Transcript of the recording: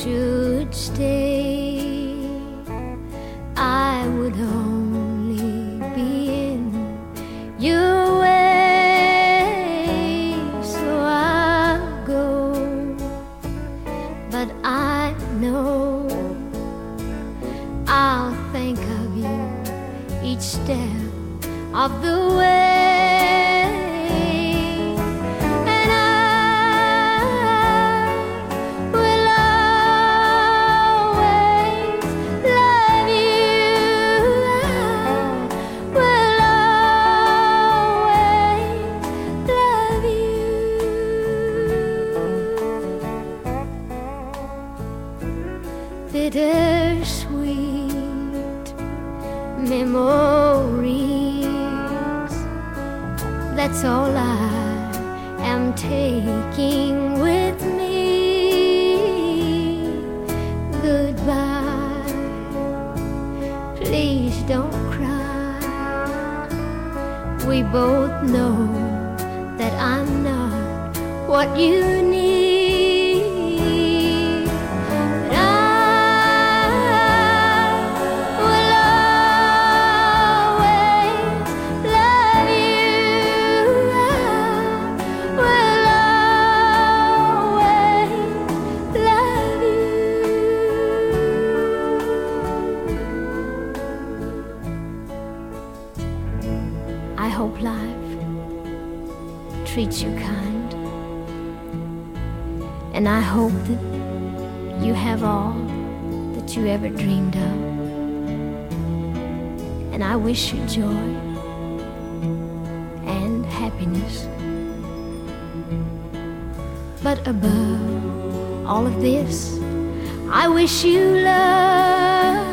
should stay, I would only be in your way. So I'll go, but I know I'll think of you each step of the way. Bittersweet memories, that's all I am taking with me. Goodbye, please don't cry. We both know that I'm not what you need. I hope life treats you kind, and I hope that you have all that you ever dreamed of, and I wish you joy and happiness. But above all of this, I wish you love.